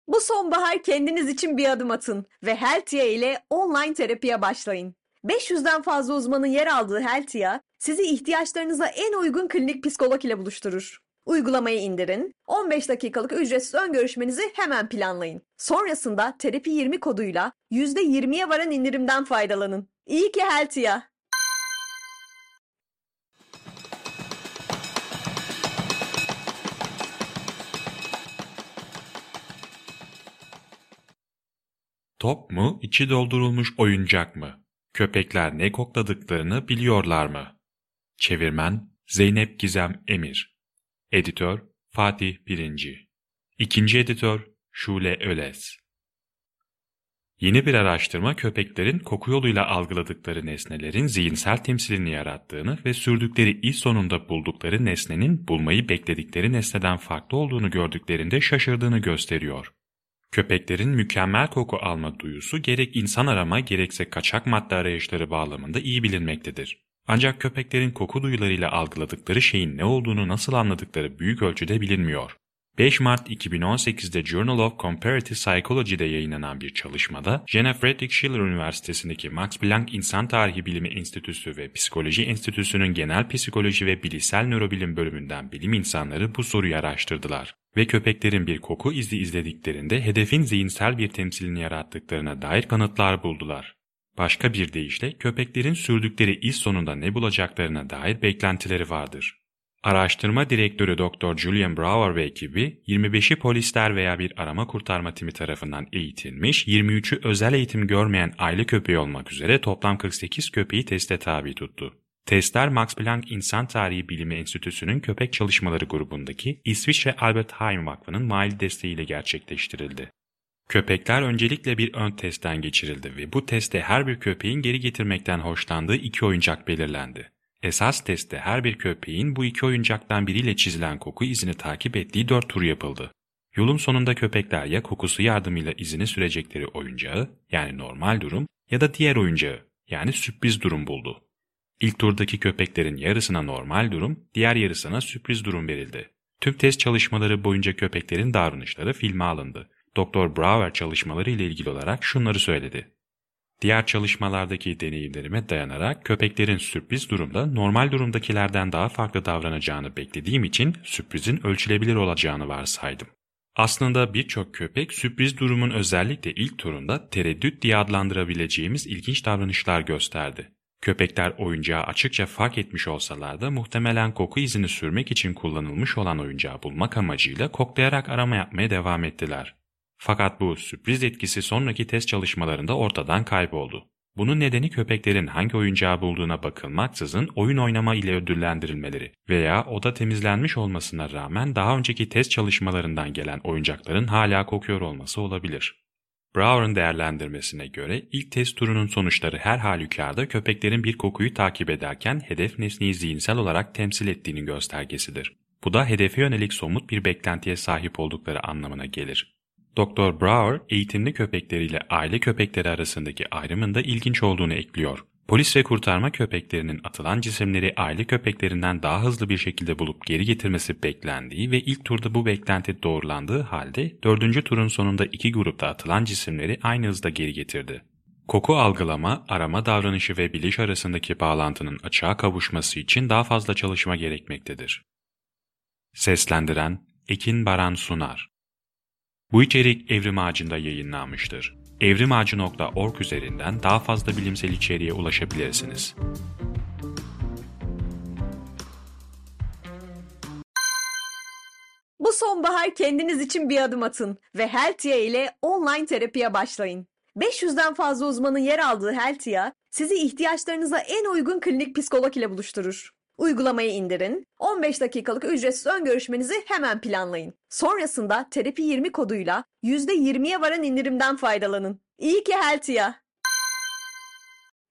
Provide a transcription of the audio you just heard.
Bu sonbahar kendiniz için bir adım atın ve Heltia ile online terapiye başlayın. 500'den fazla uzmanın yer aldığı Heltia, sizi ihtiyaçlarınıza en uygun klinik psikolog ile buluşturur. Uygulamayı indirin, 15 dakikalık ücretsiz ön görüşmenizi hemen planlayın. Sonrasında Terapi 20 koduyla %20'ye varan indirimden faydalanın. İyi ki Heltia! Top mu, içi doldurulmuş oyuncak mı? Köpekler ne kokladıklarını biliyorlar mı? Çevirmen Zeynep Gizem Emir. Editör Fatih Birinci. İkinci editör Şule Öles. Yeni bir araştırma köpeklerin koku yoluyla algıladıkları nesnelerin zihinsel temsilini yarattığını ve sürdükleri iz sonunda buldukları nesnenin bulmayı bekledikleri nesneden farklı olduğunu gördüklerinde şaşırdığını gösteriyor. Köpeklerin mükemmel koku alma duyusu gerek insan arama gerekse kaçak madde arayışları bağlamında iyi bilinmektedir. Ancak köpeklerin koku duyularıyla algıladıkları şeyin ne olduğunu nasıl anladıkları büyük ölçüde bilinmiyor. 5 Mart 2018'de Journal of Comparative Psychology'de yayınlanan bir çalışmada Jenna Friedrich Schiller Üniversitesi'ndeki Max Planck İnsan Tarihi Bilimi Enstitüsü ve Psikoloji Enstitüsü'nün Genel Psikoloji ve Bilişsel Nörobilim bölümünden bilim insanları bu soruyu araştırdılar ve köpeklerin bir koku izi izlediklerinde hedefin zihinsel bir temsilini yarattıklarına dair kanıtlar buldular. Başka bir deyişle köpeklerin sürdükleri iz sonunda ne bulacaklarına dair beklentileri vardır. Araştırma direktörü Dr. Julian Brower ve ekibi 25'i polisler veya bir arama kurtarma timi tarafından eğitilmiş, 23'ü özel eğitim görmeyen aile köpeği olmak üzere toplam 48 köpeği teste tabi tuttu. Testler Max Planck İnsan Tarihi Bilimi Enstitüsü'nün köpek çalışmaları grubundaki İsviçre Albert Heijn Vakfı'nın mali desteğiyle gerçekleştirildi. Köpekler öncelikle bir ön testten geçirildi ve bu testte her bir köpeğin geri getirmekten hoşlandığı 2 oyuncak belirlendi. Esas testte her bir köpeğin bu 2 oyuncaktan biriyle çizilen koku izini takip ettiği 4 tur yapıldı. Yolun sonunda köpekler ya kokusu yardımıyla izini sürecekleri oyuncağı, yani normal durum, ya da diğer oyuncağı, yani sürpriz durum buldu. İlk turdaki köpeklerin yarısına normal durum, diğer yarısına sürpriz durum verildi. Tüm test çalışmaları boyunca köpeklerin davranışları filme alındı. Dr. Brower çalışmaları ile ilgili olarak şunları söyledi. Diğer çalışmalardaki deneyimlerime dayanarak köpeklerin sürpriz durumda normal durumdakilerden daha farklı davranacağını beklediğim için sürprizin ölçülebilir olacağını varsaydım. Aslında birçok köpek sürpriz durumun özellikle ilk turunda tereddüt diye adlandırabileceğimiz ilginç davranışlar gösterdi. Köpekler oyuncağı açıkça fark etmiş olsalar da muhtemelen koku izini sürmek için kullanılmış olan oyuncağı bulmak amacıyla koklayarak arama yapmaya devam ettiler. Fakat bu sürpriz etkisi sonraki test çalışmalarında ortadan kayboldu. Bunun nedeni köpeklerin hangi oyuncağı bulduğuna bakılmaksızın oyun oynama ile ödüllendirilmeleri veya oda temizlenmiş olmasına rağmen daha önceki test çalışmalarından gelen oyuncakların hala kokuyor olması olabilir. Brower'ın değerlendirmesine göre ilk test turunun sonuçları her halükarda köpeklerin bir kokuyu takip ederken hedef nesneyi zihinsel olarak temsil ettiğinin göstergesidir. Bu da hedefe yönelik somut bir beklentiye sahip oldukları anlamına gelir. Dr. Brower, eğitimli köpekleriyle aile köpekleri arasındaki ayrımın da ilginç olduğunu ekliyor. Polis ve kurtarma köpeklerinin atılan cisimleri aile köpeklerinden daha hızlı bir şekilde bulup geri getirmesi beklendiği ve ilk turda bu beklenti doğrulandığı halde 4. turun sonunda 2 grupta atılan cisimleri aynı hızda geri getirdi. Koku algılama, arama davranışı ve biliş arasındaki bağlantının açığa kavuşması için daha fazla çalışma gerekmektedir. Seslendiren Ekin Baran Sunar. Bu içerik Evrim Ağacı'nda yayınlanmıştır. evrimağacı.org üzerinden daha fazla bilimsel içeriğe ulaşabilirsiniz. Bu sonbahar kendiniz için bir adım atın ve Heltia ile online terapiye başlayın. 500'den fazla uzmanın yer aldığı Heltia, sizi ihtiyaçlarınıza en uygun klinik psikolog ile buluşturur. Uygulamayı indirin, 15 dakikalık ücretsiz ön görüşmenizi hemen planlayın. Sonrasında Terapi 20 koduyla %20'ye varan indirimden faydalanın. İyi ki Heltia!